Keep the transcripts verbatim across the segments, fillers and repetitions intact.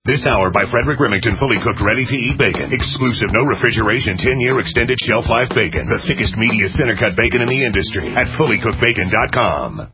This hour by Frederick Remington, fully cooked, ready-to-eat bacon. Exclusive, no refrigeration, ten-year extended shelf life bacon. The thickest, meatiest center-cut bacon in the industry at fully cooked bacon dot com.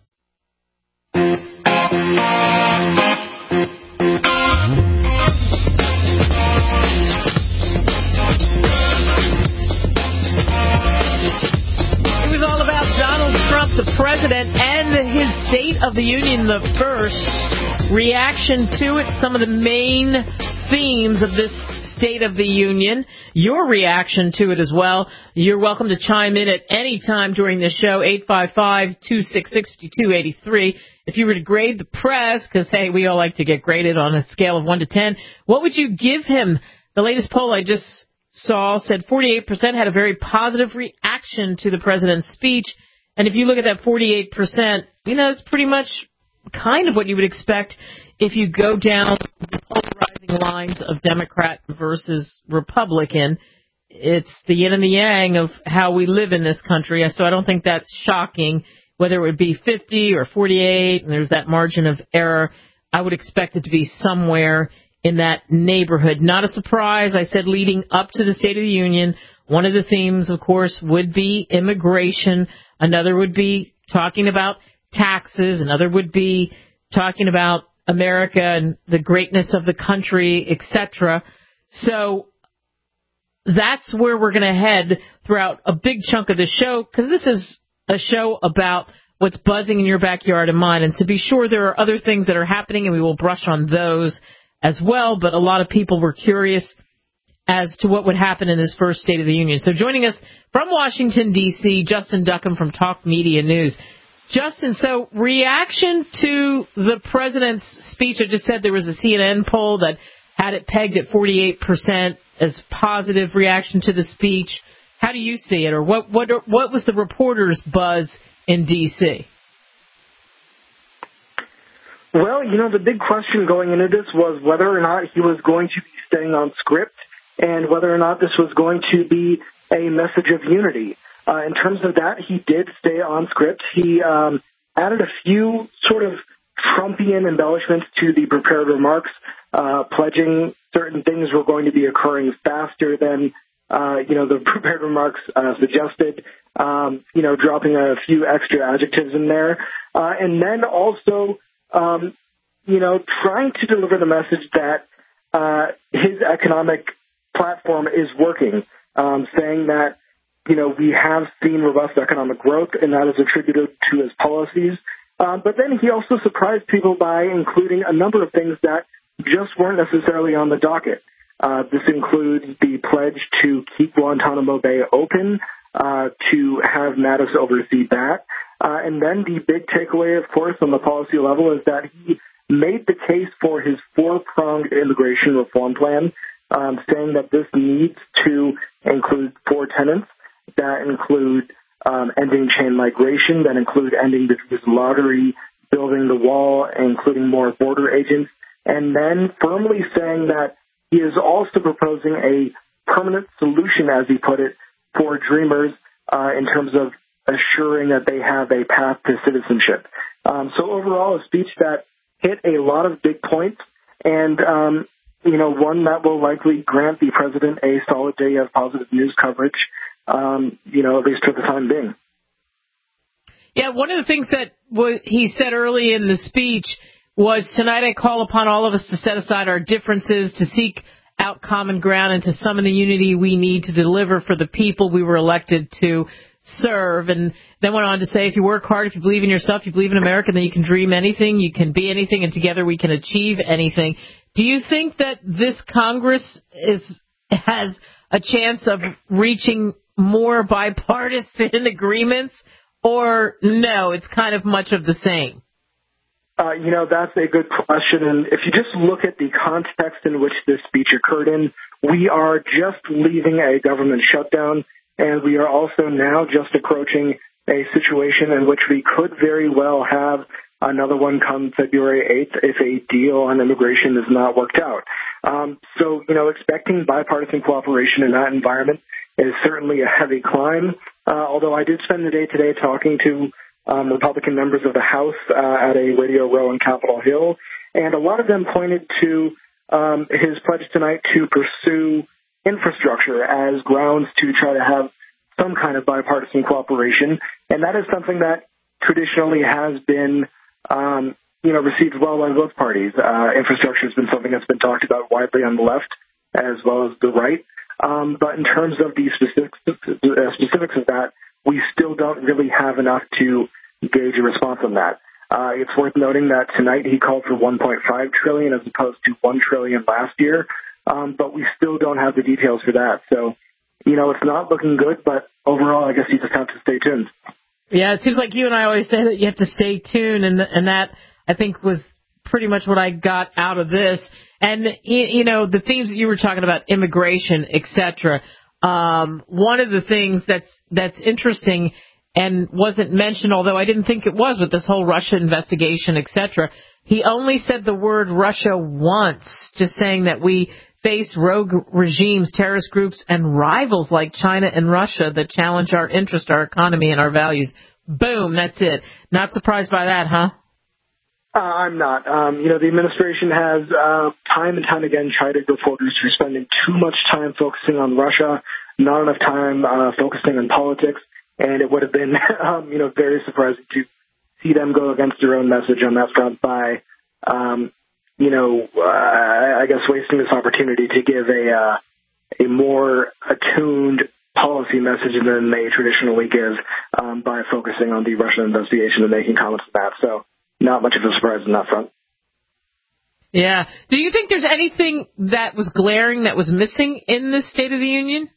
It was all about Donald Trump, the president, and his State of the Union, the first. Reaction to it, some of the main themes of this State of the Union, your reaction to it as well. You're welcome to chime in at any time during the show, eight five five, two six six, five two eight three. If you were to grade the press, because, hey, we all like to get graded on a scale of one to ten, what would you give him? The latest poll I just saw said forty-eight percent had a very positive reaction to the president's speech. And if you look at that forty-eight percent, you know, it's pretty much kind of what you would expect if you go down the polarizing lines of Democrat versus Republican. It's the yin and the yang of how we live in this country. So I don't think that's shocking, whether it would be fifty or forty-eight, and there's that margin of error. I would expect it to be somewhere in that neighborhood. Not a surprise. I said leading up to the State of the Union, one of the themes, of course, would be immigration. Another would be talking about taxes. Another would be talking about America and the greatness of the country, et cetera. So that's where we're going to head throughout a big chunk of the show, because this is a show about what's buzzing in your backyard and mine. And to be sure, there are other things that are happening, and we will brush on those as well. But a lot of people were curious as to what would happen in this first State of the Union. So joining us from Washington, D C, Justin Duckham from Talk Media News. Justin, so reaction to the president's speech. I just said there was a C N N poll that had it pegged at forty-eight percent as positive reaction to the speech. How do you see it, or what what what was the reporters' buzz in D C? Well, you know, the big question going into this was whether or not he was going to be staying on script and whether or not this was going to be a message of unity. Uh, in terms of that, he did stay on script. He um, added a few sort of Trumpian embellishments to the prepared remarks, uh, pledging certain things were going to be occurring faster than, uh, you know, the prepared remarks uh, suggested, um, you know, dropping a few extra adjectives in there. Uh, and then also, um, you know, trying to deliver the message that uh, his economic platform is working, um, saying that, you know, we have seen robust economic growth, and that is attributed to his policies. Um, but then he also surprised people by including a number of things that just weren't necessarily on the docket. Uh, this includes the pledge to keep Guantanamo Bay open, uh, to have Mattis oversee that. Uh, and then the big takeaway, of course, on the policy level is that he made the case for his four-pronged immigration reform plan, um, saying that this needs to include four tenets. That include um, ending chain migration, that include ending the visa lottery, building the wall, including more border agents, and then firmly saying that he is also proposing a permanent solution, as he put it, for dreamers uh, in terms of assuring that they have a path to citizenship. Um, so overall, a speech that hit a lot of big points, and um, you know, one that will likely grant the president a solid day of positive news coverage. Um, you know, at least for the time being. Yeah, one of the things that w- he said early in the speech was, tonight I call upon all of us to set aside our differences, to seek out common ground, and to summon the unity we need to deliver for the people we were elected to serve. And then went on to say, if you work hard, if you believe in yourself, you believe in America, then you can dream anything, you can be anything, and together we can achieve anything. Do you think that this Congress is has a chance of reaching more bipartisan agreements, or no, it's kind of much of the same? Uh, you know, that's a good question. And if you just look at the context in which this speech occurred in, we are just leaving a government shutdown, and we are also now just approaching a situation in which we could very well have another one come February eighth if a deal on immigration is not worked out. Um, so, you know, expecting bipartisan cooperation in that environment is certainly a heavy climb, uh, although I did spend the day today talking to um, Republican members of the House uh, at a Radio Row in Capitol Hill, and a lot of them pointed to um, his pledge tonight to pursue infrastructure as grounds to try to have some kind of bipartisan cooperation. And that is something that traditionally has been, um, you know, received well by both parties. Uh, infrastructure has been something that's been talked about widely on the left as well as the right. Um, but in terms of the specifics, uh, specifics of that, we still don't really have enough to gauge a response on that. Uh, it's worth noting that tonight he called for one point five trillion dollars as opposed to one trillion dollars last year, um, but we still don't have the details for that. So, you know, it's not looking good, but overall, I guess you just have to stay tuned. Yeah, it seems like you and I always say that you have to stay tuned, and and that, I think, was pretty much what I got out of this. And, you know, the themes that you were talking about, immigration, et cetera, um, one of the things that's that's interesting and wasn't mentioned, although I didn't think it was with this whole Russia investigation, et cetera, he only said the word Russia once, just saying that we face rogue regimes, terrorist groups, and rivals like China and Russia that challenge our interest, our economy, and our values. Boom, that's it. Not surprised by that, huh? Uh, I'm not. Um, you know, the administration has uh, time and time again chided reporters for spending too much time focusing on Russia, not enough time uh, focusing on politics, and it would have been, um, you know, very surprising to see them go against their own message on that front by, um, you know, uh, I guess wasting this opportunity to give a uh, a more attuned policy message than they traditionally give um, by focusing on the Russian investigation and making comments on that. So not much of a surprise on that front. Yeah. Do you think there's anything that was glaring that was missing in this State of the Union?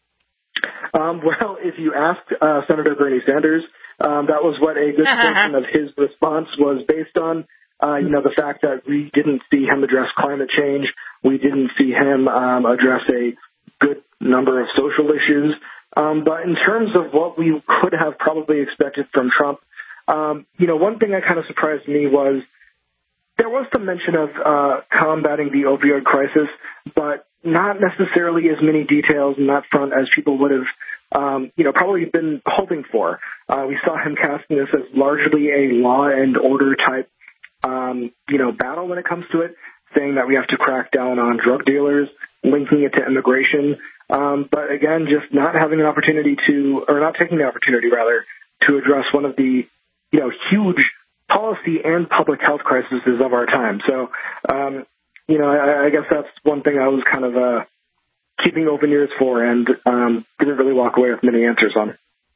Um, well, if you asked uh, Senator Bernie Sanders, um, that was what a good portion of his response was based on. Uh, you know, the fact that we didn't see him address climate change. We didn't see him um, address a good number of social issues. Um, but in terms of what we could have probably expected from Trump, um, you know, one thing that kind of surprised me was there was some mention of uh, combating the opioid crisis, but not necessarily as many details in that front as people would have, um, you know, probably been hoping for. Uh, we saw him casting this as largely a law and order type, um, you know, battle when it comes to it, saying that we have to crack down on drug dealers, linking it to immigration. Um, but again, just not having an opportunity to, or not taking the opportunity rather, to address one of the, you know, huge policy and public health crises of our time. So, um, you know, I, I guess that's one thing I was kind of uh, keeping open ears for and um, didn't really walk away with many answers on.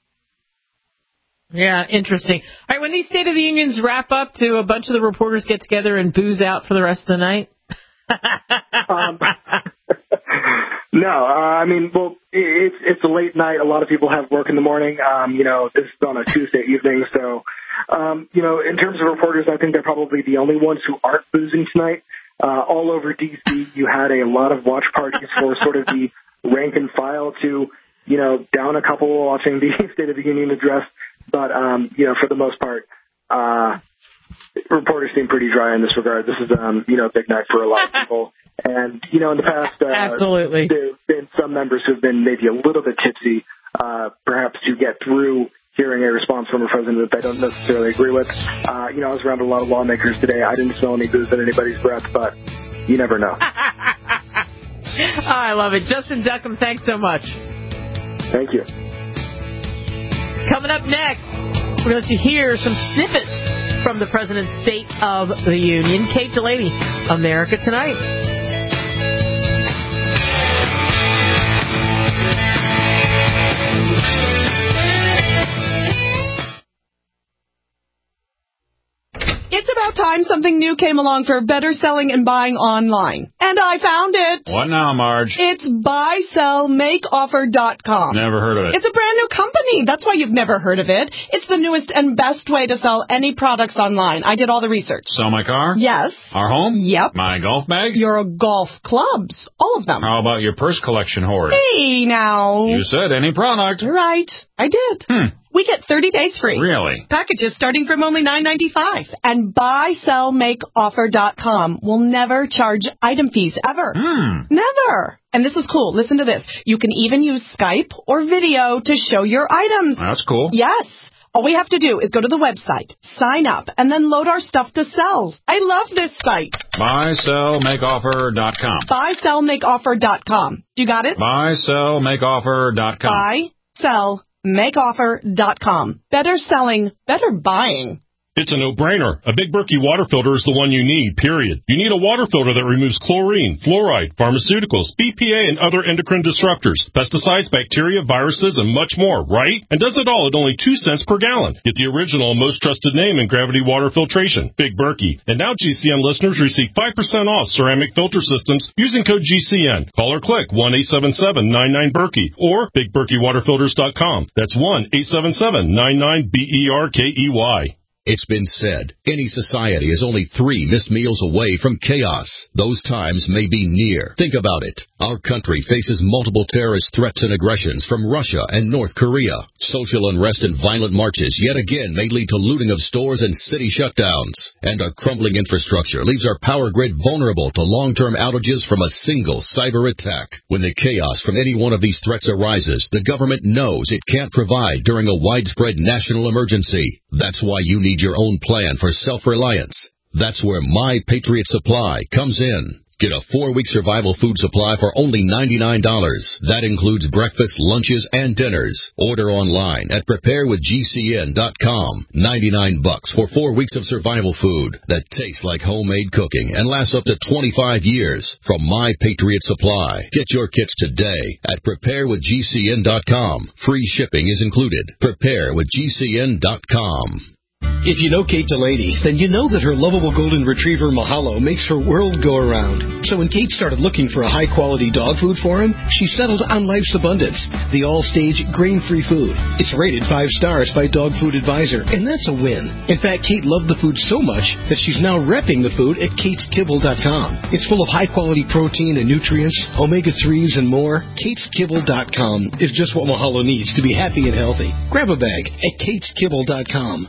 Yeah, interesting. All right, when these State of the Unions wrap up, do a bunch of the reporters get together and booze out for the rest of the night? um, no, uh, I mean, well, it's it's a late night. A lot of people have work in the morning. Um, you know, this is on a Tuesday evening, so um, you know, in terms of reporters, I think they're probably the only ones who aren't boozing tonight. Uh, all over D C, you had a lot of watch parties for sort of the rank and file to, you know, down a couple watching the State of the Union address. But, um, you know, for the most part, uh, reporters seem pretty dry in this regard. This is, um, you know, a big night for a lot of people. And, you know, in the past, uh, Absolutely. there have been some members who have been maybe a little bit tipsy, uh, perhaps to get through hearing a response from a president that they don't necessarily agree with. Uh, you know, I was around a lot of lawmakers today. I didn't smell any booze in anybody's breath, but you never know. Oh, I love it. Justin Duckham, thanks so much. Thank you. Coming up next, we're going to hear some snippets from the President's State of the Union. Kate Delaney, America Tonight. It's about time something new came along for better selling and buying online. And I found it. What now, Marge? It's buy sell make offer dot com. Never heard of it. It's a brand new company. That's why you've never heard of it. It's the newest and best way to sell any products online. I did all the research. Sell my car? Yes. Our home? Yep. My golf bag? Your golf clubs. All of them. How about your purse collection hoard? Hey, now. You said any product. You're right. I did. Hmm. We get thirty days free. Really? Packages starting from only nine ninety-five. And buy sell make offer dot com will never charge item fees ever. Hmm. Never. And this is cool. Listen to this. You can even use Skype or video to show your items. That's cool. Yes. All we have to do is go to the website, sign up, and then load our stuff to sell. I love this site. buy sell make offer dot com. buy sell make offer dot com. You got it? buy sell make offer dot com. buy sell make offer dot com. Better selling, better buying. It's a no-brainer. A Big Berkey water filter is the one you need, period. You need a water filter that removes chlorine, fluoride, pharmaceuticals, B P A, and other endocrine disruptors, pesticides, bacteria, viruses, and much more, right? And does it all at only two cents per gallon. Get the original and most trusted name in gravity water filtration, Big Berkey. And now G C N listeners receive five percent off ceramic filter systems using code G C N. Call or click one eight seven seven nine nine Berkey or big berkey water filters dot com. That's one eight seven seven nine nine B E R K E Y. It's been said, any society is only three missed meals away from chaos. Those times may be near. Think about it. Our country faces multiple terrorist threats and aggressions from Russia and North Korea. Social unrest and violent marches yet again may lead to looting of stores and city shutdowns. And our crumbling infrastructure leaves our power grid vulnerable to long-term outages from a single cyber attack. When the chaos from any one of these threats arises, the government knows it can't provide during a widespread national emergency. That's why you need your own plan for self-reliance. That's where My Patriot Supply comes in. Get a four-week survival food supply for only ninety-nine dollars. That includes breakfast, lunches, and dinners. Order online at prepare with G C N dot com. ninety-nine bucks for four weeks of survival food that tastes like homemade cooking and lasts up to twenty-five years from My Patriot Supply. Get your kits today at prepare with G C N dot com. Free shipping is included. prepare with G C N dot com. If you know Kate Delaney, then you know that her lovable golden retriever Mahalo makes her world go around. So when Kate started looking for a high-quality dog food for him, she settled on Life's Abundance, the all-stage grain-free food. It's rated five stars by Dog Food Advisor, and that's a win. In fact, Kate loved the food so much that she's now repping the food at kates kibble dot com. It's full of high-quality protein and nutrients, omega threes, and more. kates kibble dot com is just what Mahalo needs to be happy and healthy. Grab a bag at kates kibble dot com.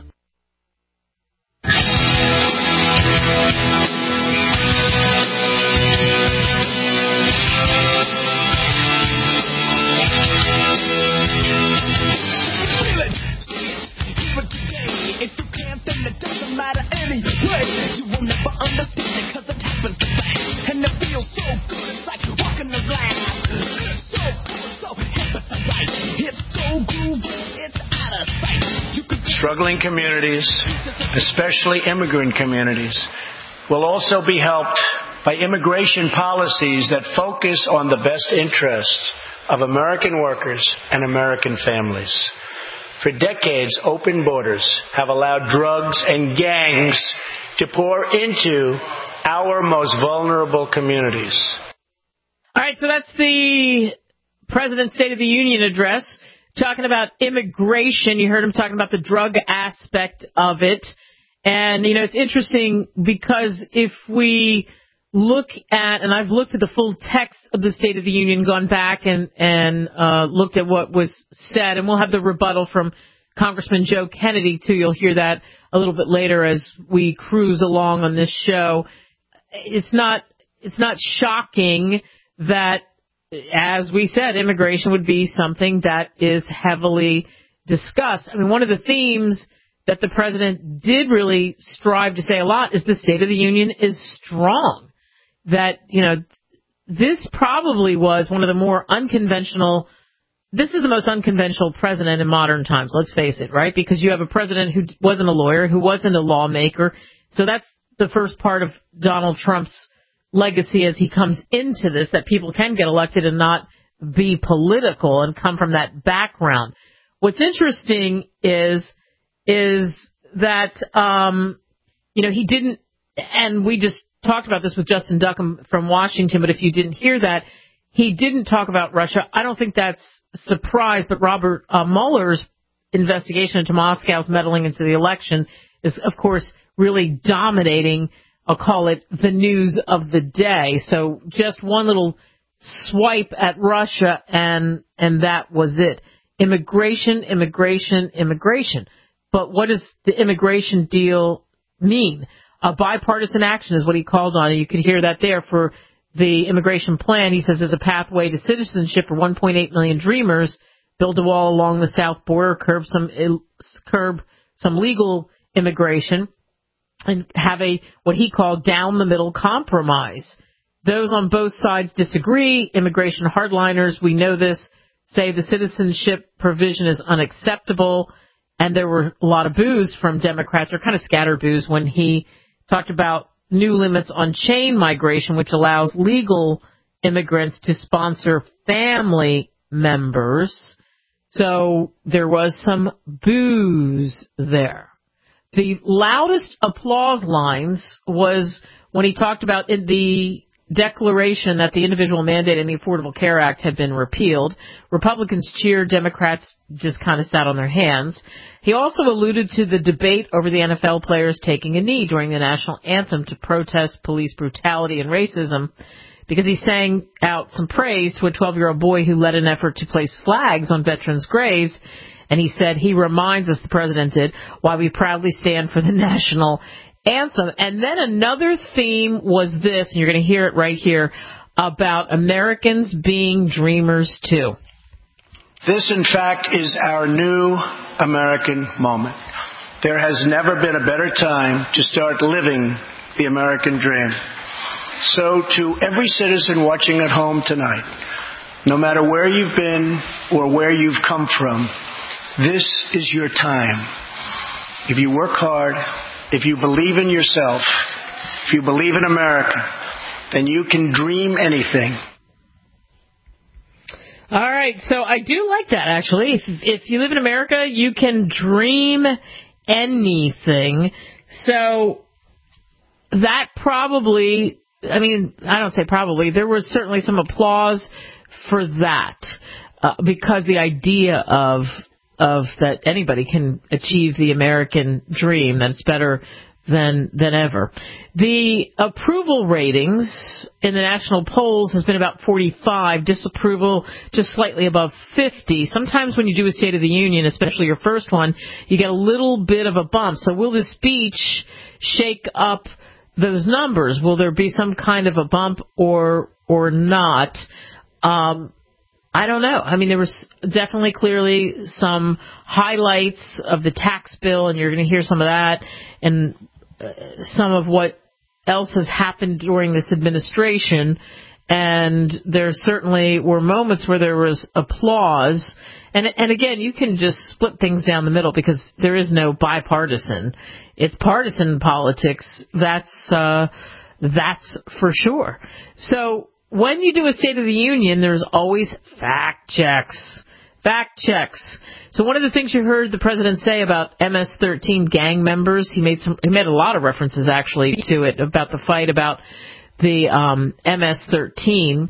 Struggling communities, especially immigrant communities, will also be helped by immigration policies that focus on the best interests of American workers and American families. For decades, open borders have allowed drugs and gangs to pour into our most vulnerable communities. All right, so that's the President's State of the Union address. Talking about immigration, you heard him talking about the drug aspect of it. And, you know, it's interesting because if we look at, and I've looked at the full text of the State of the Union, gone back and, and uh, looked at what was said, and we'll have the rebuttal from Congressman Joe Kennedy, too. You'll hear that a little bit later as we cruise along on this show. It's not, it's not shocking that, as we said, immigration would be something that is heavily discussed. I mean, one of the themes that the president did really strive to say a lot is the State of the Union is strong. That, you know, this probably was one of the more unconventional, this is the most unconventional president in modern times, let's face it, right? Because you have a president who wasn't a lawyer, who wasn't a lawmaker. So that's the first part of Donald Trump's legacy as he comes into this, that people can get elected and not be political and come from that background. What's interesting is is that, um, you know, he didn't, and we just talked about this with Justin Duckham from Washington, but if you didn't hear that, he didn't talk about Russia. I don't think that's a surprise, but Robert uh, Mueller's investigation into Moscow's meddling into the election is, of course, really dominating, I'll call it, the news of the day. So just one little swipe at Russia, and and that was it. Immigration, immigration, immigration. But what does the immigration deal mean? A bipartisan action is what he called on, and you could hear that there for the immigration plan. He says there's a pathway to citizenship for one point eight million Dreamers build a wall along the south border, curb some curb some legal immigration, and have a what he called down the middle compromise. Those on both sides disagree. Immigration hardliners, we know this, say the citizenship provision is unacceptable, and there were a lot of boos from Democrats, or kind of scatter boos, when he talked about new limits on chain migration, which allows legal immigrants to sponsor family members. So there was some boos there. The loudest applause lines was when he talked about in the declaration that the individual mandate and the Affordable Care Act had been repealed. Republicans cheered, Democrats just kind of sat on their hands. He also alluded to the debate over the N F L players taking a knee during the national anthem to protest police brutality and racism, because he sang out some praise to a twelve-year-old boy who led an effort to place flags on veterans' graves. And he said, he reminds us, the president did, why we proudly stand for the national anthem. And then another theme was this, and you're going to hear it right here, about Americans being dreamers too. This, in fact, is our new American moment. There has never been a better time to start living the American dream. So to every citizen watching at home tonight, no matter where you've been or where you've come from, this is your time. If you work hard, if you believe in yourself, if you believe in America, then you can dream anything. All right, so I do like that, actually. If, if you live in America, you can dream anything. So that probably, I mean, I don't say probably, there was certainly some applause for that, uh, because the idea of of that anybody can achieve the American dream, that's better than than ever. The approval ratings in the national polls has been about forty-five, disapproval just slightly above fifty. Sometimes when you do a State of the Union, especially your first one, you get a little bit of a bump. So will this speech shake up those numbers? Will there be some kind of a bump or or not? Um I don't know. I mean, there was definitely clearly some highlights of the tax bill, and you're going to hear some of that, and uh, some of what else has happened during this administration. And there certainly were moments where there was applause. And, and again, you can just split things down the middle because there is no bipartisan. It's partisan politics. That's, uh, that's for sure. So, when you do a State of the Union, there's always fact checks. Fact checks. So one of the things you heard the president say about M S thirteen gang members, he made some, he made a lot of references actually to it, about the fight about the um, M S thirteen.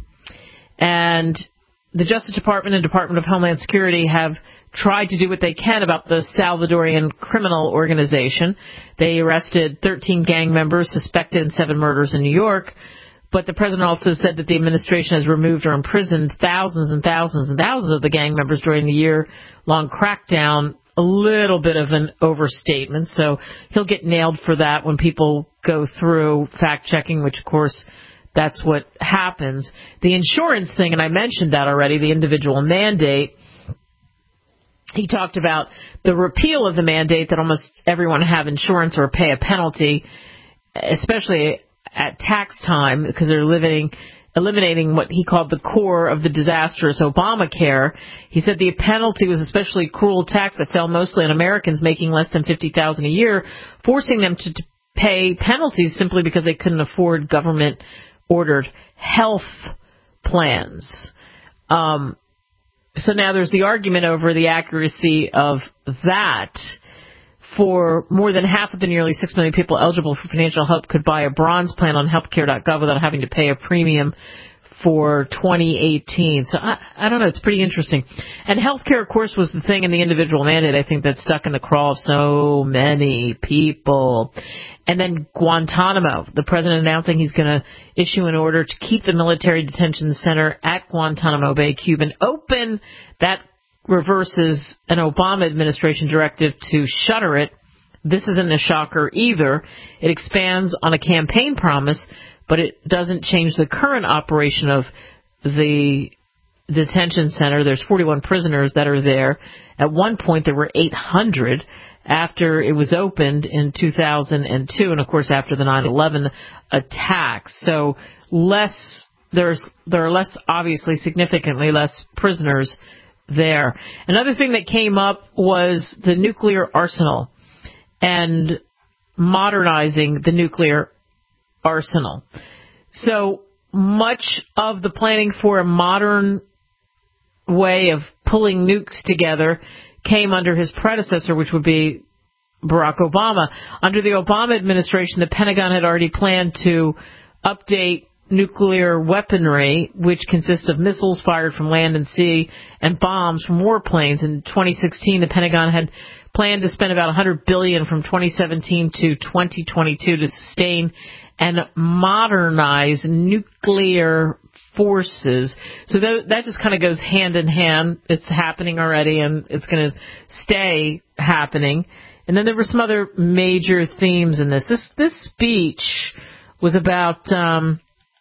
And the Justice Department and Department of Homeland Security have tried to do what they can about the Salvadorian criminal organization. They arrested thirteen gang members suspected in seven murders in New York. But the president also said that the administration has removed or imprisoned thousands and thousands and thousands of the gang members during the year-long crackdown. A little bit of an overstatement, so he'll get nailed for that when people go through fact-checking, which, of course, that's what happens. The insurance thing, and I mentioned that already, the individual mandate, he talked about the repeal of the mandate that almost everyone have insurance or pay a penalty, especially at tax time, because they're living, eliminating what he called the core of the disastrous Obamacare. He said the penalty was especially cruel tax that fell mostly on Americans making less than fifty thousand dollars a year, forcing them to, to pay penalties simply because they couldn't afford government-ordered health plans. Um, so now there's the argument over the accuracy of that. For more than half of the nearly six million people eligible for financial help could buy a bronze plan on healthcare dot gov without having to pay a premium for twenty eighteen. So I, I don't know. It's pretty interesting. And healthcare, of course, was the thing in the individual mandate, I think, that stuck in the craw of so many people. And then Guantanamo, the president announcing he's going to issue an order to keep the military detention center at Guantanamo Bay, Cuban, open. That reverses an Obama administration directive to shutter it. This isn't a shocker either. It expands on a campaign promise, but it doesn't change the current operation of the detention center. There's forty-one prisoners that are there. At one point, there were eight hundred after it was opened in two thousand two, and of course after the nine eleven attacks. So less, there's there are less, obviously significantly less prisoners there. Another thing that came up was the nuclear arsenal and modernizing the nuclear arsenal. So much of the planning for a modern way of pulling nukes together came under his predecessor, which would be Barack Obama. Under the Obama administration, the Pentagon had already planned to update nuclear weaponry, which consists of missiles fired from land and sea and bombs from warplanes. In twenty sixteen, the Pentagon had planned to spend about one hundred billion dollars from twenty seventeen to twenty twenty-two to sustain and modernize nuclear forces. So that, that just kind of goes hand in hand. It's happening already, and it's going to stay happening. And then there were some other major themes in this. This this speech was about um,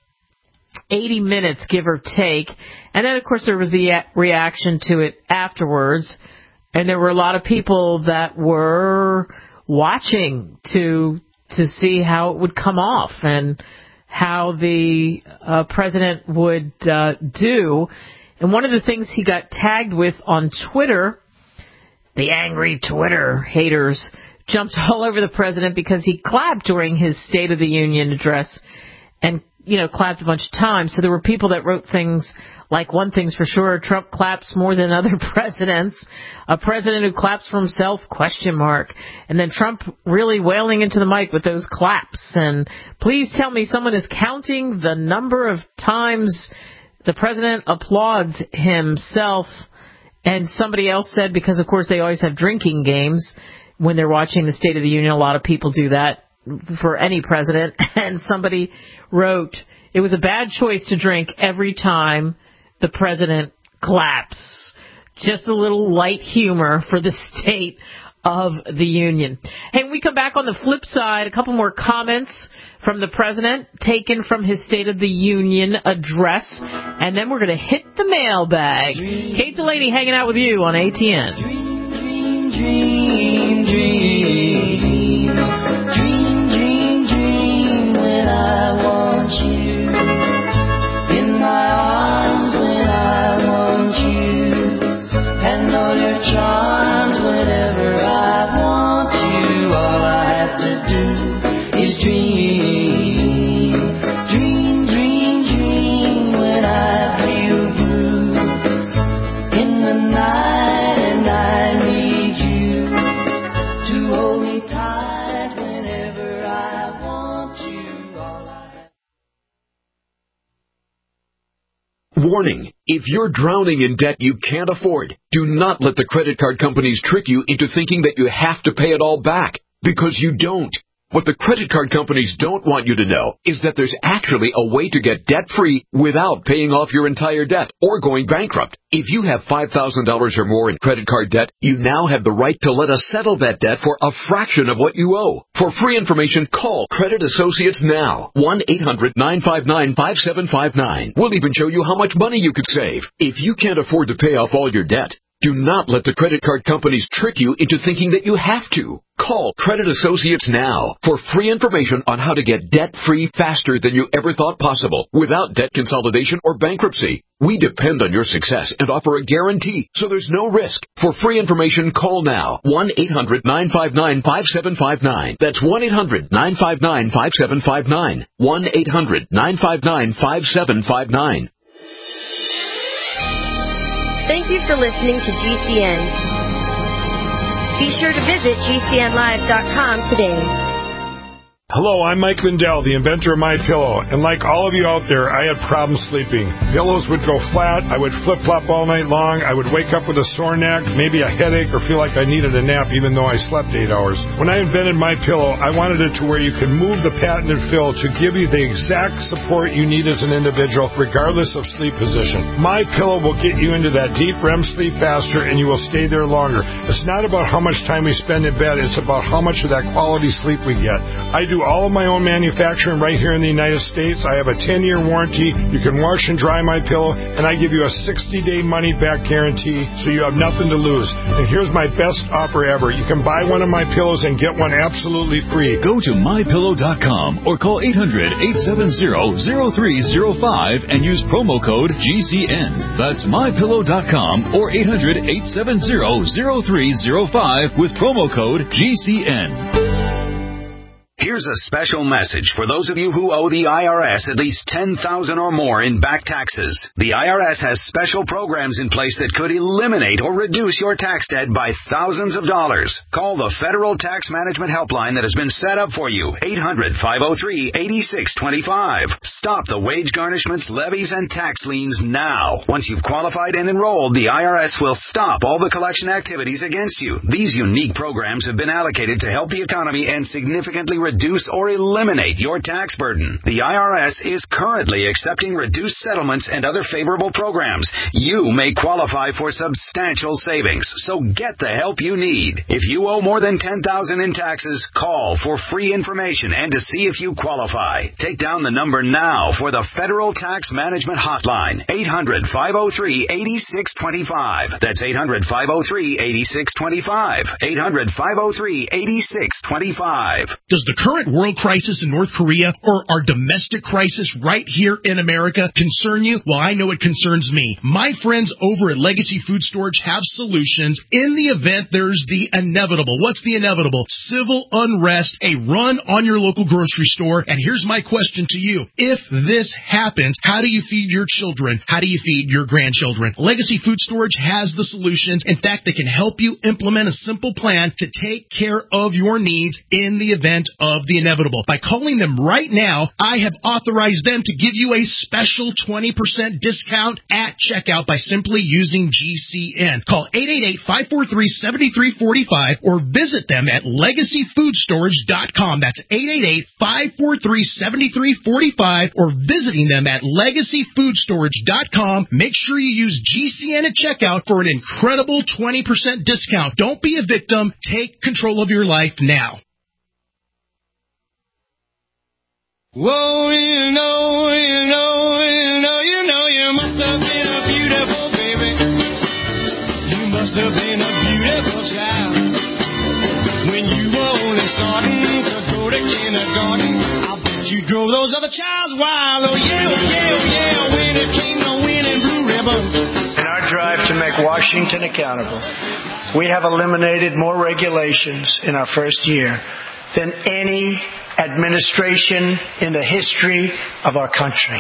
eighty minutes, give or take. And then, of course, there was the reaction to it afterwards. And there were a lot of people that were watching to to see how it would come off and how the uh, president would uh, do. And one of the things he got tagged with on Twitter, the angry Twitter haters jumped all over the president because he clapped during his State of the Union address and, you know, clapped a bunch of times. So there were people that wrote things like, one thing's for sure, Trump claps more than other presidents. A president who claps for himself, question mark. And then Trump really wailing into the mic with those claps. And please tell me someone is counting the number of times the president applauds himself. And somebody else said, because of course they always have drinking games when they're watching the State of the Union. A lot of people do that for any president. And somebody wrote, it was a bad choice to drink every time the president claps. Just a little light humor for the State of the Union. Hey, when we come back on the flip side, a couple more comments from the president taken from his State of the Union address, and then we're going to hit the mailbag. Dream, Kate Delaney hanging out with you on A T N. Dream, dream, dream, dream, dream, dream, dream, when I want you in my arms, when I want you, and all your charms whenever I want you. All I have to do is dream, dream, dream, dream, when I feel blue in the night and I need you to hold me tight whenever I want you. All I have. Warning. If you're drowning in debt you can't afford, do not let the credit card companies trick you into thinking that you have to pay it all back, because you don't. What the credit card companies don't want you to know is that there's actually a way to get debt-free without paying off your entire debt or going bankrupt. If you have five thousand dollars or more in credit card debt, you now have the right to let us settle that debt for a fraction of what you owe. For free information, call Credit Associates now. one eight hundred nine five nine five seven five nine. We'll even show you how much money you could save. If you can't afford to pay off all your debt, do not let the credit card companies trick you into thinking that you have to. Call Credit Associates now for free information on how to get debt-free faster than you ever thought possible without debt consolidation or bankruptcy. We depend on your success and offer a guarantee, so there's no risk. For free information, call now. one eight hundred nine five nine five seven five nine. That's one eight hundred nine five nine five seven five nine. one eight hundred nine five nine five seven five nine. Thank you for listening to G C N. Be sure to visit G C N live dot com today. Hello, I'm Mike Lindell, the inventor of MyPillow, and like all of you out there, I had problems sleeping. Pillows would go flat, I would flip-flop all night long, I would wake up with a sore neck, maybe a headache, or feel like I needed a nap even though I slept eight hours. When I invented MyPillow, I wanted it to where you could move the patented fill to give you the exact support you need as an individual, regardless of sleep position. MyPillow will get you into that deep R E M sleep faster, and you will stay there longer. It's not about how much time we spend in bed, it's about how much of that quality sleep we get. I do all of my own manufacturing right here in the United States. I have a ten-year warranty. You can wash and dry my pillow, and I give you a sixty-day money-back guarantee, so you have nothing to lose. And here's my best offer ever. You can buy one of my pillows and get one absolutely free. Go to my pillow dot com or call eight hundred, eight seven zero, zero three zero five and use promo code G C N. That's my pillow dot com or eight hundred, eight seven zero, zero three zero five with promo code G C N. Here's a special message for those of you who owe the I R S at least ten thousand dollars or more in back taxes. The I R S has special programs in place that could eliminate or reduce your tax debt by thousands of dollars. Call the Federal Tax Management Helpline that has been set up for you, eight hundred, five oh three, eight six two five. Stop the wage garnishments, levies, and tax liens now. Once you've qualified and enrolled, the I R S will stop all the collection activities against you. These unique programs have been allocated to help the economy and significantly reduce or eliminate your tax burden. The I R S is currently accepting reduced settlements and other favorable programs. You may qualify for substantial savings, so get the help you need. If you owe more than ten thousand dollars in taxes, call for free information and to see if you qualify. Take down the number now for the Federal Tax Management Hotline, eight hundred, five oh three, eight six two five. That's eight hundred, five oh three, eight six two five. eight hundred, five oh three, eight six two five. Does the current world crisis in North Korea or our domestic crisis right here in America concern you? Well, I know it concerns me. My friends over at Legacy Food Storage have solutions in the event there's the inevitable. What's the inevitable? Civil unrest, a run on your local grocery store. And here's my question to you. If this happens, how do you feed your children? How do you feed your grandchildren? Legacy Food Storage has the solutions. In fact, they can help you implement a simple plan to take care of your needs in the event of the inevitable. By calling them right now, I have authorized them to give you a special twenty percent discount at checkout by simply using G C N. Call eight eight eight, five four three, seven three four five or visit them at legacy food storage dot com. That's eight eight eight, five four three, seven three four five or visiting them at legacy food storage dot com. Make sure you use G C N at checkout for an incredible twenty percent discount. Don't be a victim. Take control of your life now. Whoa, you know, you know, you know, you know, you must have been a beautiful baby. You must have been a beautiful child. When you were only starting to go to kindergarten, I bet you drove those other childs wild. Oh, yeah, oh, yeah, oh, yeah, when it came to winning blue ribbons. In our drive to make Washington accountable, we have eliminated more regulations in our first year than any administration in the history of our country.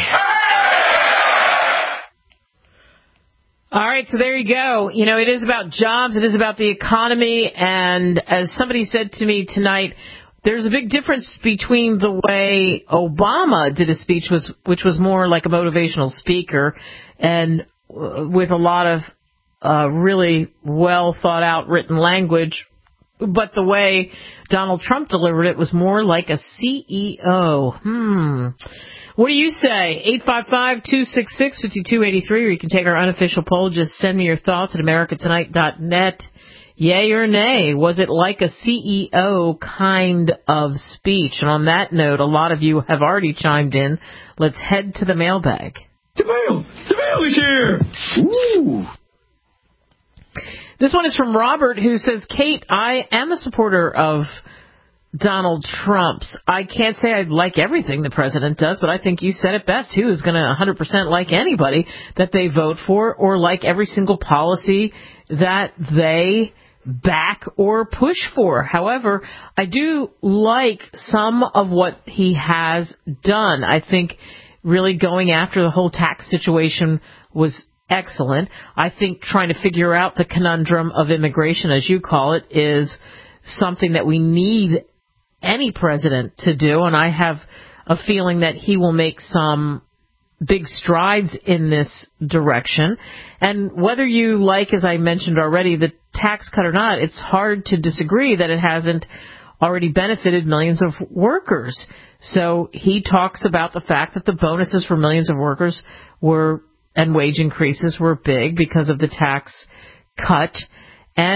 All right, so there you go. You know, it is about jobs. It is about the economy. And as somebody said to me tonight, there's a big difference between the way Obama did a speech, was, which was more like a motivational speaker, and with a lot of uh, really well thought out written language. But the way Donald Trump delivered it was more like a C E O. Hmm. What do you say? eight five five, two six six, five two eight three, or you can take our unofficial poll. Just send me your thoughts at america tonight dot net. Yay or nay? Was it like a C E O kind of speech? And on that note, a lot of you have already chimed in. Let's head to the mailbag. The mail! The mail is here! Ooh! This one is from Robert, who says, Kate, I am a supporter of Donald Trump's. I can't say I like everything the president does, but I think you said it best. Who is going to one hundred percent like anybody that they vote for or like every single policy that they back or push for? However, I do like some of what he has done. I think really going after the whole tax situation was excellent. I think trying to figure out the conundrum of immigration, as you call it, is something that we need any president to do, and I have a feeling that he will make some big strides in this direction. And whether you like, as I mentioned already, the tax cut or not, it's hard to disagree that it hasn't already benefited millions of workers. So he talks about the fact that the bonuses for millions of workers were and wage increases were big because of the tax cut. And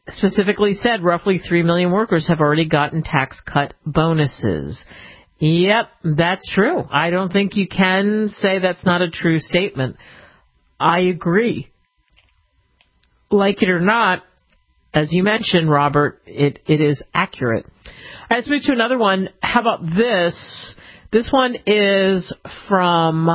specifically said roughly three million workers have already gotten tax cut bonuses. Yep, that's true. I don't think you can say that's not a true statement. I agree. Like it or not, as you mentioned, Robert, it, it is accurate. All right, let's move to another one. How about this? This one is from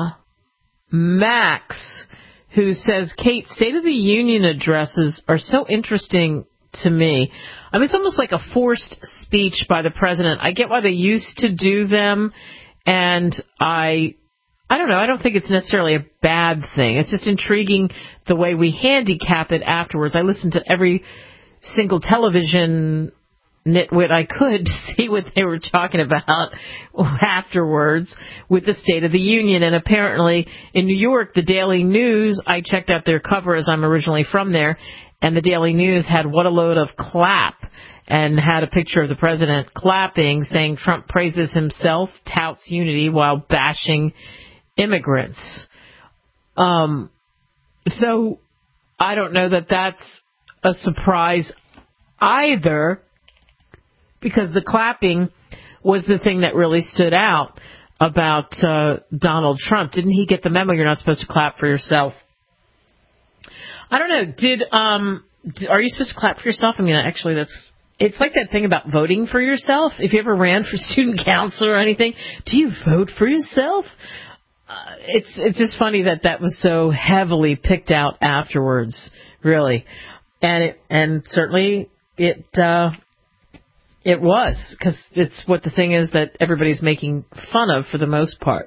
Max, who says, Kate, State of the Union addresses are so interesting to me. I mean, it's almost like a forced speech by the president. I get why they used to do them, and I I don't know, I don't think it's necessarily a bad thing. It's just intriguing the way we handicap it afterwards. I listened to every single television nitwit I could to see what they were talking about afterwards with the State of the Union. And apparently in New York, the Daily News, I checked out their cover as I'm originally from there, and the Daily News had what a load of clap and had a picture of the president clapping, saying Trump praises himself, touts unity while bashing immigrants. Um, so I don't know that that's a surprise either, because the clapping was the thing that really stood out about uh, Donald Trump. Didn't he get the memo? You're not supposed to clap for yourself. I don't know. Did um, are you supposed to clap for yourself? I mean, actually, that's it's like that thing about voting for yourself. If you ever ran for student council or anything, do you vote for yourself? Uh, it's it's just funny that that was so heavily picked out afterwards, really, and it and certainly it. Uh, It was, because it's what the thing is that everybody's making fun of for the most part.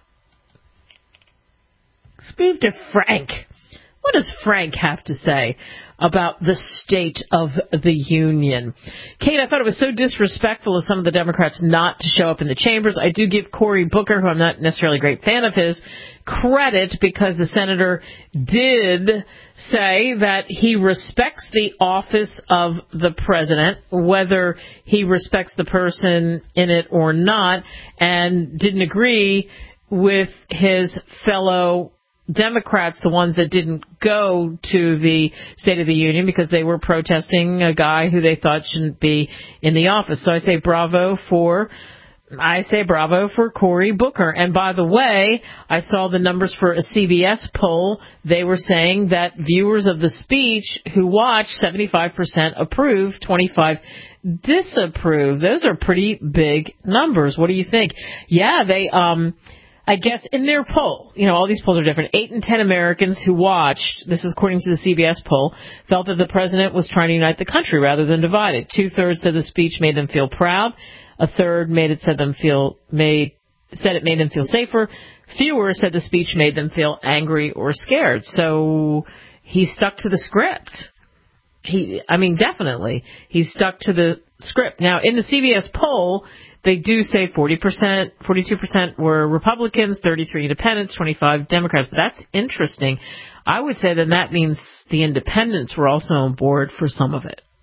Let's move to Frank. What does Frank have to say about the State of the Union? Kate, I thought it was so disrespectful of some of the Democrats not to show up in the chambers. I do give Cory Booker, who I'm not necessarily a great fan of his, credit, because the senator did say that he respects the office of the president, whether he respects the person in it or not, and didn't agree with his fellow Democrats, the ones that didn't go to the State of the Union because they were protesting a guy who they thought shouldn't be in the office. So I say bravo for I say bravo for Cory Booker. And by the way, I saw the numbers for a C B S poll. They were saying that viewers of the speech who watched, seventy-five percent approve, twenty-five disapprove. Those are pretty big numbers. What do you think? Yeah, they, um, I guess in their poll, you know, all these polls are different. Eight in ten Americans who watched, this is according to the C B S poll, felt that the president was trying to unite the country rather than divide it. Two-thirds said the speech made them feel proud. A third made it said them feel made said it made them feel safer. Fewer said the speech made them feel angry or scared. So he stuck to the script. He, I mean, definitely, he stuck to the script. Now, in the C B S poll, they do say forty percent, forty-two percent were Republicans, thirty-three independents, twenty-five Democrats. But that's interesting. I would say then that means the independents were also on board for some of it.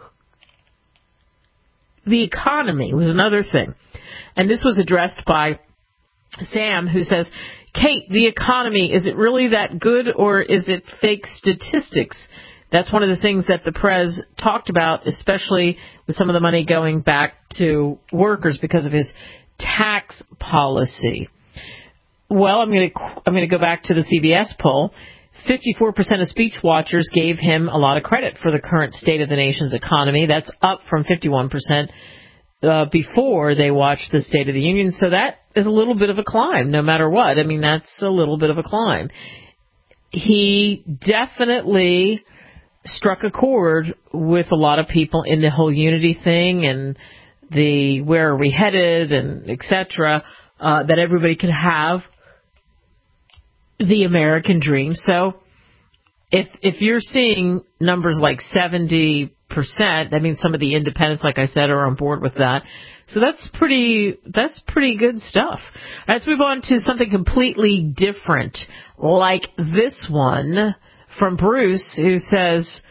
The economy was another thing. And this was addressed by Sam, who says, Kate, the economy, is it really that good or is it fake statistics? That's one of the things that the Prez talked about, especially with some of the money going back to workers because of his tax policy. Well, I'm going to I'm going to go back to the C B S poll. fifty-four percent of speech watchers gave him a lot of credit for the current state of the nation's economy. That's up from fifty-one percent uh, before they watched the State of the Union. So that is a little bit of a climb, no matter what. I mean, that's a little bit of a climb. He definitely struck a chord with a lot of people in the whole unity thing and the where are we headed and et cetera, uh, that everybody could have the American dream. So if if you're seeing numbers like seventy percent, that means some of the independents, like I said, are on board with that. So that's pretty that's pretty good stuff. Let's move on to something completely different, like this one from Bruce, who says,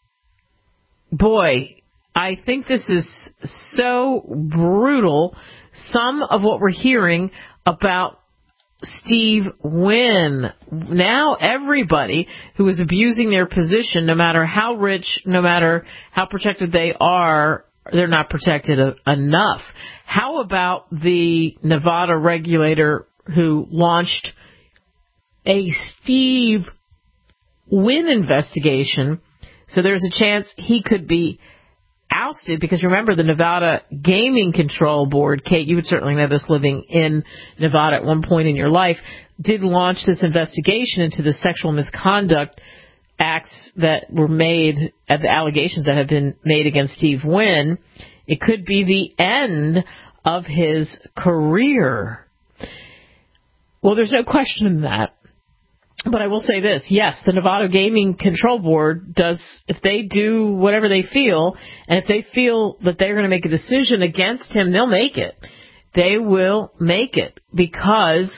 boy, I think this is so brutal. Some of what we're hearing about Steve Wynn. Now everybody who is abusing their position, no matter how rich, no matter how protected they are, they're not protected enough. How about the Nevada regulator who launched a Steve Wynn investigation? So there's a chance he could be ousted, because remember, the Nevada Gaming Control Board, Kate, you would certainly know this living in Nevada at one point in your life, did launch this investigation into the sexual misconduct acts that were made, uh, the allegations that have been made against Steve Wynn. It could be the end of his career. Well, there's no question in that. But I will say this, yes, the Nevada Gaming Control Board does, if they do whatever they feel, and if they feel that they're going to make a decision against him, they'll make it. They will make it, because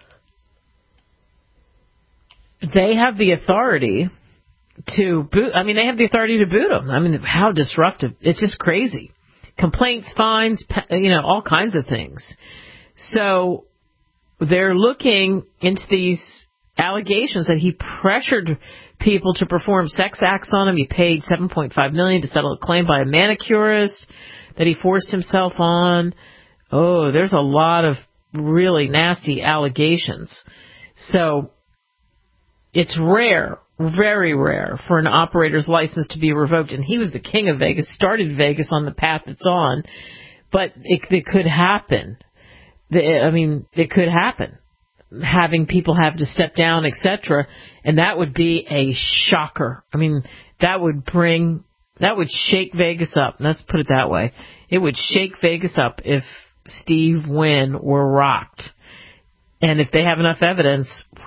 they have the authority to boot. I mean, they have the authority to boot him. I mean, how disruptive. It's just crazy. Complaints, fines, you know, all kinds of things. So they're looking into these allegations that he pressured people to perform sex acts on him. He paid seven point five million dollars to settle a claim by a manicurist that he forced himself on. Oh, there's a lot of really nasty allegations. So it's rare, very rare, for an operator's license to be revoked. And he was the king of Vegas, started Vegas on the path it's on. But it, it could happen. I mean, it could happen. Having people have to step down, et cetera, and that would be a shocker. I mean, that would bring, that would shake Vegas up. Let's put it that way. It would shake Vegas up if Steve Wynn were rocked. And if they have enough evidence,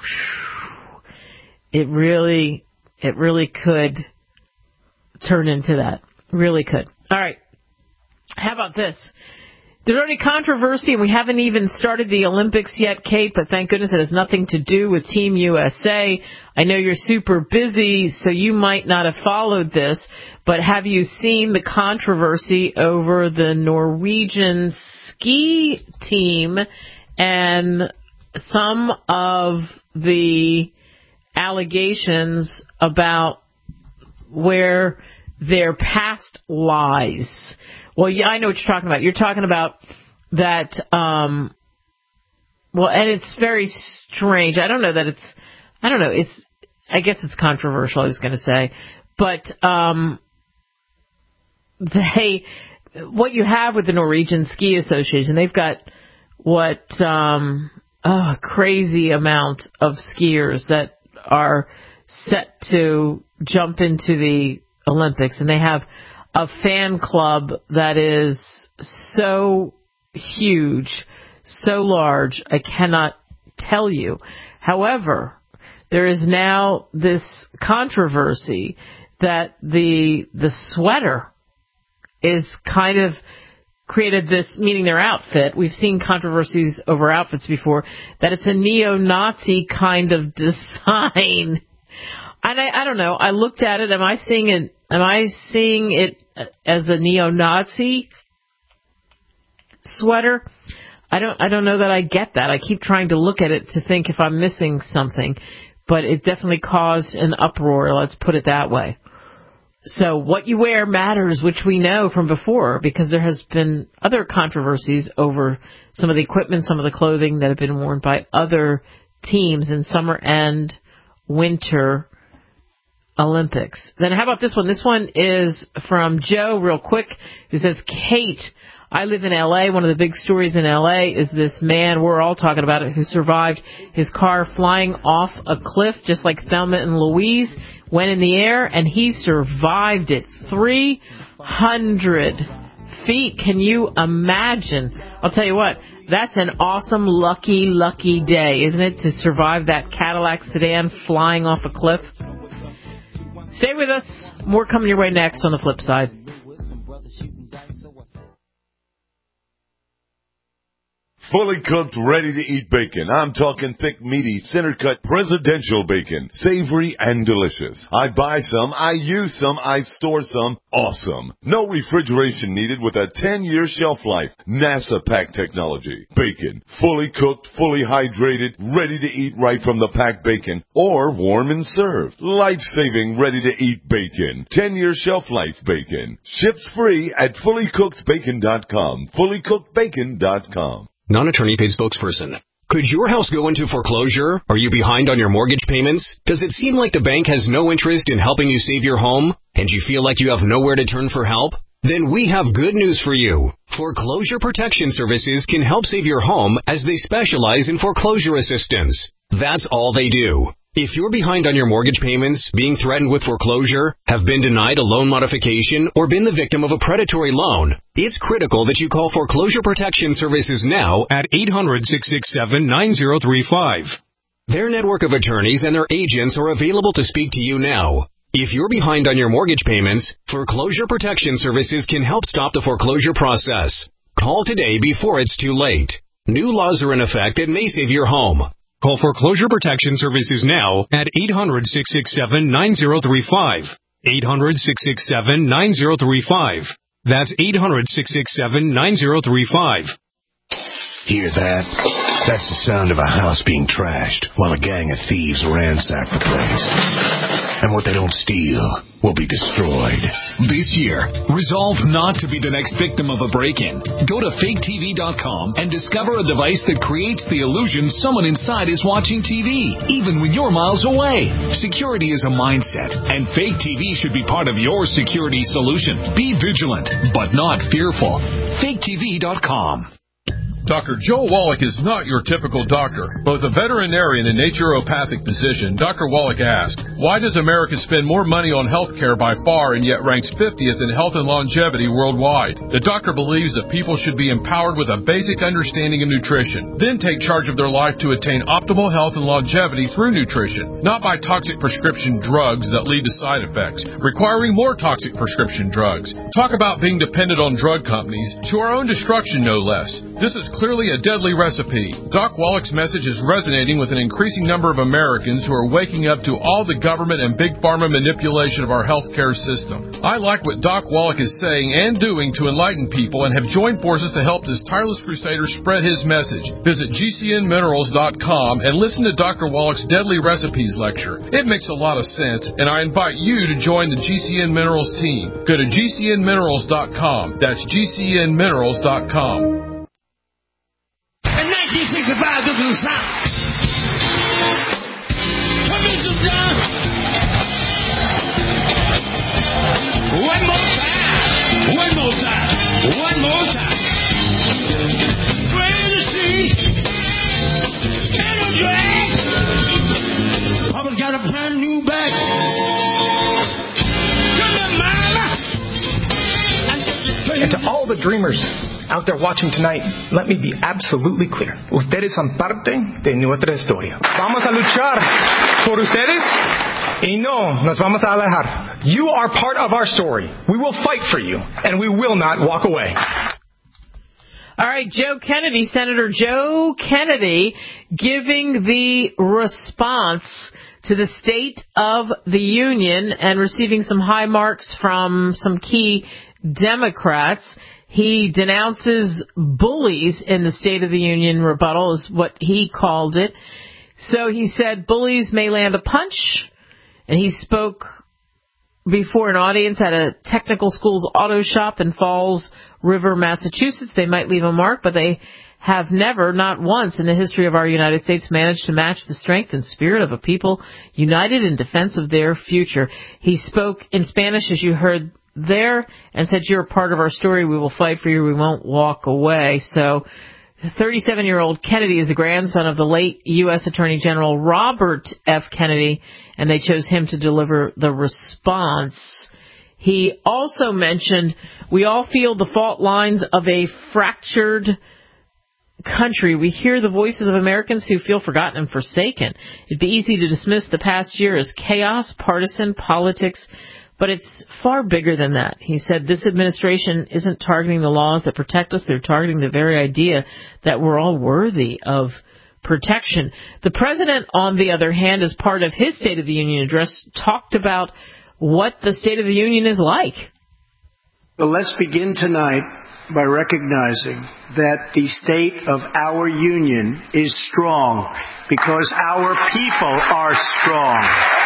it really, it really could turn into that. Really could. All right. How about this? There's already controversy, and we haven't even started the Olympics yet, Kate, but thank goodness it has nothing to do with Team U S A. I know you're super busy, so you might not have followed this, but have you seen the controversy over the Norwegian ski team and some of the allegations about where their past lies? Well, yeah, I know what you're talking about. You're talking about that, um, well, and it's very strange. I don't know that it's, I don't know, it's, I guess it's controversial, I was going to say. But um, they, what you have with the Norwegian Ski Association, they've got what, um, oh, crazy amount of skiers that are set to jump into the Olympics, and they have a fan club that is so huge, so large, I cannot tell you. However, there is now this controversy that the the sweater is kind of created this, meaning their outfit. We've seen controversies over outfits before, that it's a neo-Nazi kind of design. And I, I don't know. I looked at it. Am I seeing it? Am I seeing it as a neo-Nazi sweater? I don't. I don't know that I get that. I keep trying to look at it to think if I'm missing something, but it definitely caused an uproar. Let's put it that way. So what you wear matters, which we know from before, because there has been other controversies over some of the equipment, some of the clothing that have been worn by other teams in summer and winter Olympics. Then how about this one? This one is from Joe, real quick, who says, Kate, I live in L A. One of the big stories in L A is this man, we're all talking about it, who survived his car flying off a cliff, just like Thelma and Louise, went in the air, and he survived it. three hundred feet. Can you imagine? I'll tell you what, that's an awesome, lucky, lucky day, isn't it, to survive that Cadillac sedan flying off a cliff? Stay with us. More coming your way next on the flip side. fully cooked, ready-to-eat bacon. I'm talking thick, meaty, center-cut presidential bacon. Savory and delicious. I buy some, I use some, I store some. Awesome. No refrigeration needed with a ten-year shelf life. NASA pack technology. Bacon. Fully cooked, fully hydrated, ready to eat right from the packed bacon. Or warm and served. Life-saving, ready-to-eat bacon. ten-year shelf life bacon. Ships free at fully cooked bacon dot com. fully cooked bacon dot com. Non-attorney paid spokesperson. Could your house go into foreclosure? Are you behind on your mortgage payments? Does it seem like the bank has no interest in helping you save your home? And you feel like you have nowhere to turn for help? Then we have good news for you. Foreclosure Protection Services can help save your home as they specialize in foreclosure assistance. That's all they do. If you're behind on your mortgage payments, being threatened with foreclosure, have been denied a loan modification, or been the victim of a predatory loan, it's critical that you call Foreclosure Protection Services now at eight hundred, six six seven, nine zero three five. Their network of attorneys and their agents are available to speak to you now. If you're behind on your mortgage payments, Foreclosure Protection Services can help stop the foreclosure process. Call today before it's too late. New laws are in effect that may save your home. Call Foreclosure Protection Services now at eight hundred, six six seven, nine zero three five. eight hundred, six six seven, nine zero three five. That's eight hundred, six six seven, nine zero three five. Hear that? That's the sound of a house being trashed while a gang of thieves ransack the place. And what they don't steal will be destroyed. This year, resolve not to be the next victim of a break-in. Go to fake T V dot com and discover a device that creates the illusion someone inside is watching T V, even when you're miles away. Security is a mindset, and Fake T V should be part of your security solution. Be vigilant, but not fearful. fake T V dot com. Doctor Joe Wallach is not your typical doctor. Both a veterinarian and naturopathic physician, Doctor Wallach asked, why does America spend more money on health care by far and yet ranks fiftieth in health and longevity worldwide? The doctor believes that people should be empowered with a basic understanding of nutrition, then take charge of their life to attain optimal health and longevity through nutrition, not by toxic prescription drugs that lead to side effects, requiring more toxic prescription drugs. Talk about being dependent on drug companies, to our own destruction no less. This is clearly a deadly recipe. Doc Wallach's message is resonating with an increasing number of Americans who are waking up to all the government and big pharma manipulation of our healthcare system. I like what Doc Wallach is saying and doing to enlighten people and have joined forces to help this tireless crusader spread his message. Visit G C N minerals dot com and listen to Doctor Wallach's Deadly Recipes lecture. It makes a lot of sense, and I invite you to join the G C N Minerals team. Go to G C N minerals dot com. That's G C N minerals dot com. nineteen sixty-five, this was the sound. Come in, John. One more time. One more time. One more time. Where the sea and a drag. Papa's got a brand new bag. Come on, mama. And to all the dreamers out there watching tonight, let me be absolutely clear. Ustedes son parte de nuestra historia. Vamos a luchar por ustedes y no nos vamos a alejar. You are part of our story. We will fight for you, and we will not walk away. All right, Joe Kennedy, Senator Joe Kennedy, giving the response to the State of the Union and receiving some high marks from some key Democrats. He denounces bullies in the State of the Union rebuttal, is what he called it. So he said bullies may land a punch, and he spoke before an audience at a technical school's auto shop in Falls River, Massachusetts. They might leave a mark, but they have never, not once in the history of our United States, managed to match the strength and spirit of a people united in defense of their future. He spoke in Spanish, as you heard there, and said, you're a part of our story. We will fight for you. We won't walk away. So thirty-seven-year-old Kennedy is the grandson of the late U S Attorney General Robert F. Kennedy, and they chose him to deliver the response. He also mentioned, we all feel the fault lines of a fractured country. We hear the voices of Americans who feel forgotten and forsaken. It'd be easy to dismiss the past year as chaos, partisan politics, But it's far bigger than that. He said this administration isn't targeting the laws that protect us. They're targeting the very idea that we're all worthy of protection. The president, on the other hand, as part of his State of the Union address, talked about what the State of the Union is like. Well, let's begin tonight by recognizing that the state of our union is strong because our people are strong.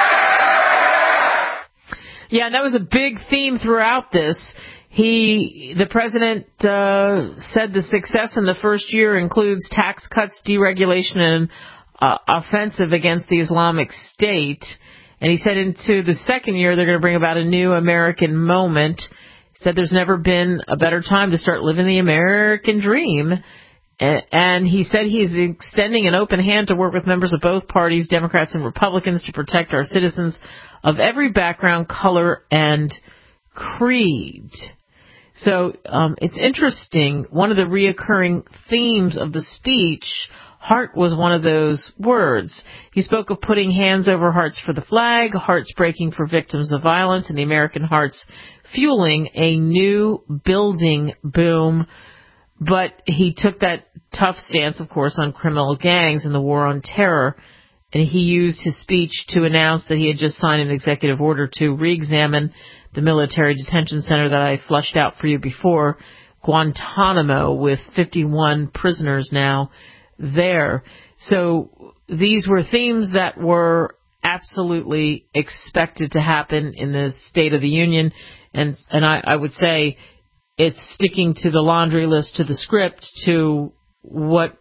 Yeah, and that was a big theme throughout this. He, the president, uh, said the success in the first year includes tax cuts, deregulation, and uh, offensive against the Islamic State. And he said into the second year they're going to bring about a new American moment. He said there's never been a better time to start living the American dream. And he said he's extending an open hand to work with members of both parties, Democrats and Republicans, to protect our citizens of every background, color, and creed. So um, it's interesting. One of the reoccurring themes of the speech, heart was one of those words. He spoke of putting hands over hearts for the flag, hearts breaking for victims of violence, and the American hearts fueling a new building boom. But he took that tough stance, of course, on criminal gangs and the war on terror. And he used his speech to announce that he had just signed an executive order to re-examine the military detention center that I flushed out for you before, Guantanamo, with fifty-one prisoners now there. So these were themes that were absolutely expected to happen in the State of the Union. And, and I, I would say it's sticking to the laundry list, to the script, to what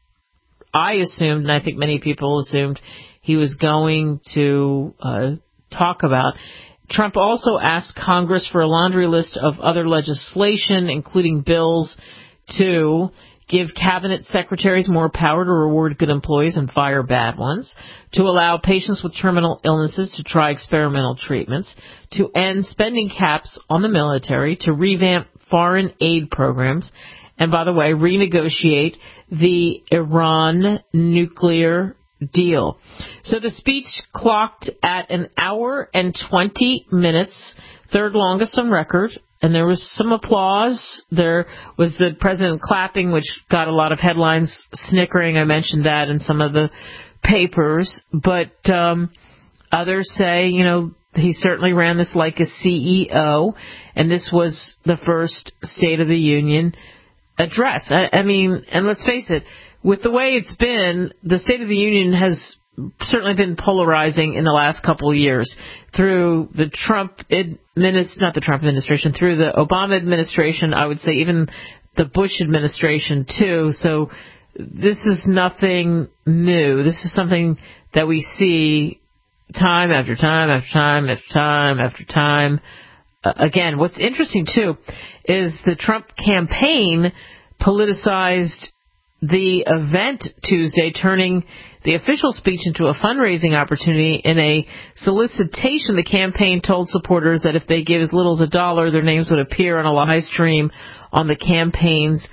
I assumed, and I think many people assumed, he was going to uh, talk about. Trump also asked Congress for a laundry list of other legislation, including bills to give cabinet secretaries more power to reward good employees and fire bad ones, to allow patients with terminal illnesses to try experimental treatments, to end spending caps on the military, to revamp foreign aid programs, and, by the way, renegotiate the Iran nuclear deal. So the speech clocked at an hour and twenty minutes, third longest on record, and there was some applause. There was the president clapping, which got a lot of headlines, snickering. I mentioned that in some of the papers. But um, others say, you know, he certainly ran this like a C E O, and this was the first State of the Union address. I, I mean, and let's face it, with the way it's been, the State of the Union has certainly been polarizing in the last couple of years through the Trump administration, not the Trump administration, through the Obama administration, I would say even the Bush administration too. So this is nothing new. This is something that we see time after time after time after time after time. Uh, again, what's interesting too is the Trump campaign politicized the event Tuesday, turning the official speech into a fundraising opportunity. In a solicitation, the campaign told supporters that if they give as little as a dollar, their names would appear on a live stream on the campaign's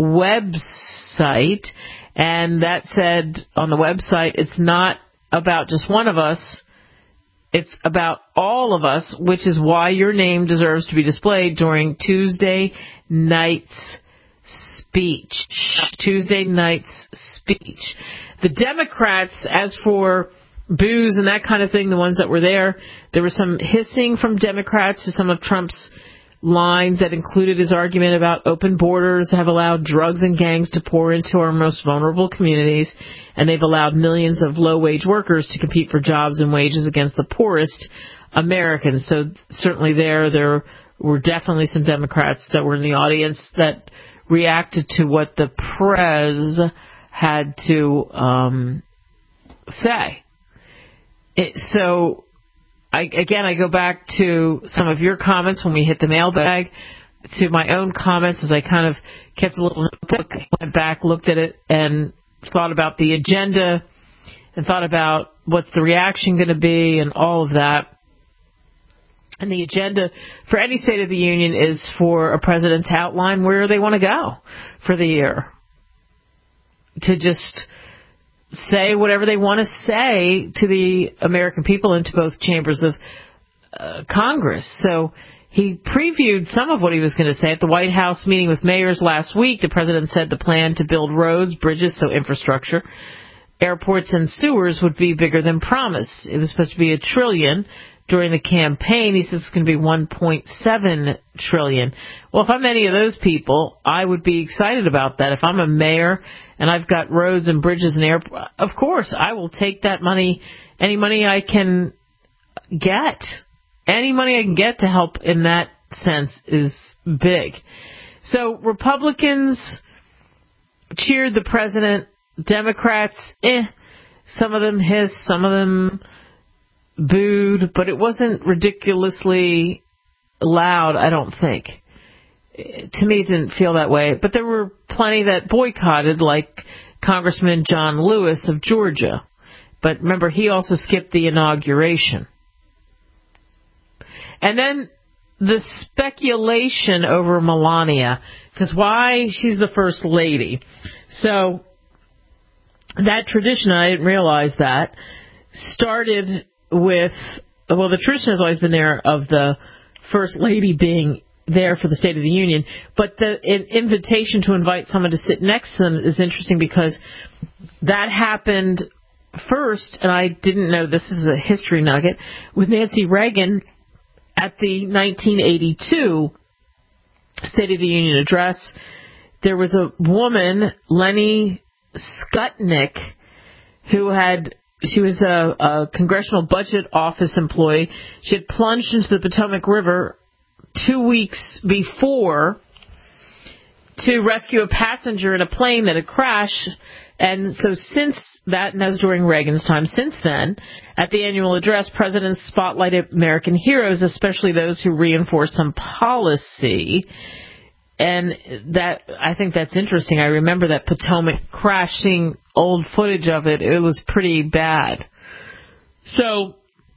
website. And that said, on the website, it's not about just one of us. It's about all of us, which is why your name deserves to be displayed during Tuesday night's speech. Tuesday night's speech. The Democrats, as for booze and that kind of thing, the ones that were there, there was some hissing from Democrats to some of Trump's lines that included his argument about open borders have allowed drugs and gangs to pour into our most vulnerable communities, and they've allowed millions of low-wage workers to compete for jobs and wages against the poorest Americans. So certainly there, there were definitely some Democrats that were in the audience that reacted to what the press had to um, say. It, so, I, again, I go back to some of your comments when we hit the mailbag, to my own comments as I kind of kept a little notebook, went back, looked at it, and thought about the agenda, and thought about what's the reaction going to be, and all of that. And the agenda for any State of the Union is for a president to outline where they want to go for the year. To just say whatever they want to say to the American people and to both chambers of uh, Congress. So he previewed some of what he was going to say at the White House meeting with mayors last week. The president said the plan to build roads, bridges, so infrastructure, airports, and sewers would be bigger than promised. It was supposed to be a trillion during the campaign. He says it's going to be one point seven trillion. Well, if I'm any of those people, I would be excited about that. If I'm a mayor and I've got roads and bridges and airports, of course, I will take that money, any money I can get. Any money I can get to help in that sense is big. So Republicans cheered the president. Democrats, eh, some of them hissed, some of them booed, but it wasn't ridiculously loud, I don't think. To me, it didn't feel that way. But there were plenty that boycotted, like Congressman John Lewis of Georgia. But remember, he also skipped the inauguration. And then the speculation over Melania, because why? She's the first lady. So that tradition, I didn't realize that, started with, well, the tradition has always been there of the first lady being there for the State of the Union, but the invitation to invite someone to sit next to them is interesting because that happened first, and I didn't know, this is a history nugget, with Nancy Reagan at the nineteen eighty-two State of the Union address. There was a woman, Lenny Skutnik, who had, she was a, a Congressional Budget Office employee. She had plunged into the Potomac River two weeks before to rescue a passenger in a plane that had crashed. And so since that, and that was during Reagan's time, since then, at the annual address, presidents spotlighted American heroes, especially those who reinforce some policy. And that, I think that's interesting. I remember that Potomac crash, seeing old footage of it. It was pretty bad. So,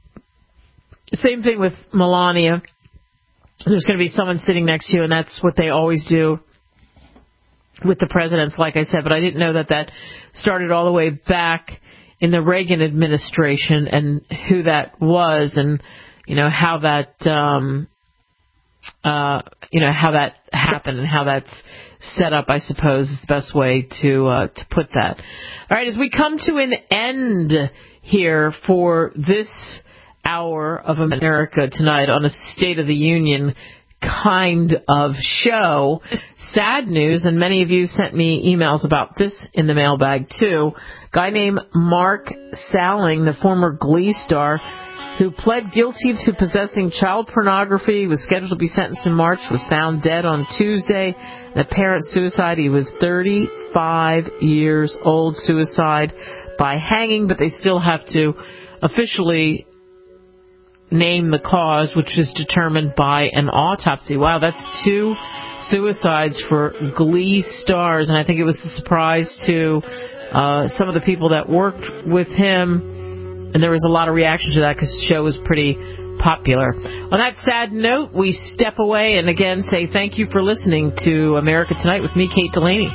same thing with Melania. There's going to be someone sitting next to you, and that's what they always do with the presidents, like I said. But I didn't know that that started all the way back in the Reagan administration and who that was and, you know, how that... Um, Uh, you know, how that happened and how that's set up, I suppose, is the best way to uh, to put that. All right, as we come to an end here for this hour of America tonight on a State of the Union kind of show, sad news, and many of you sent me emails about this in the mailbag too. A guy named Mark Salling, the former Glee star, who pled guilty to possessing child pornography, was scheduled to be sentenced in March, was found dead on Tuesday. An apparent suicide. He was thirty-five years old, suicide by hanging, but they still have to officially name the cause, which is determined by an autopsy. Wow, that's two suicides for Glee stars, and I think it was a surprise to uh, some of the people that worked with him. And there was a lot of reaction to that because the show was pretty popular. On that sad note, we step away and again say thank you for listening to America Tonight with me, Kate Delaney.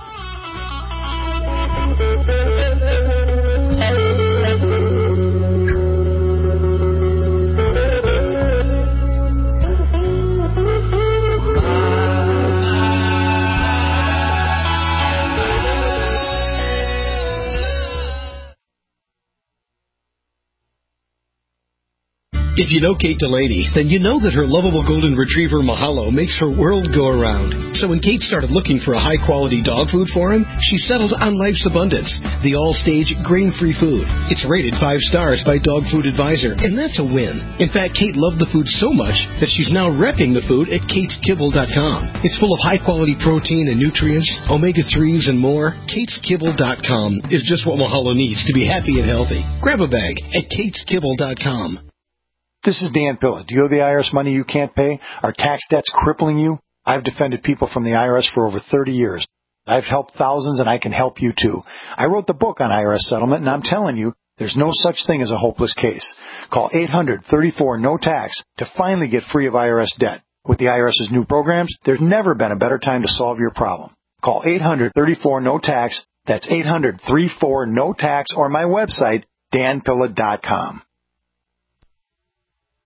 If you know Kate Delaney, then you know that her lovable golden retriever Mahalo makes her world go around. So when Kate started looking for a high-quality dog food for him, she settled on Life's Abundance, the all-stage grain-free food. It's rated five stars by Dog Food Advisor, and that's a win. In fact, Kate loved the food so much that she's now repping the food at kates kibble dot com. It's full of high-quality protein and nutrients, omega threes, and more. kates kibble dot com is just what Mahalo needs to be happy and healthy. Grab a bag at kates kibble dot com. This is Dan Pilla. Do you owe the I R S money you can't pay? Are tax debts crippling you? I've defended people from the I R S for over thirty years. I've helped thousands, and I can help you too. I wrote the book on I R S settlement, and I'm telling you, there's no such thing as a hopeless case. Call eight hundred, thirty-four, no tax to finally get free of I R S debt. With the IRS's new programs, there's never been a better time to solve your problem. Call eight hundred, thirty-four, no tax. That's eight hundred, thirty-four, no tax, or my website, dan pilla dot com.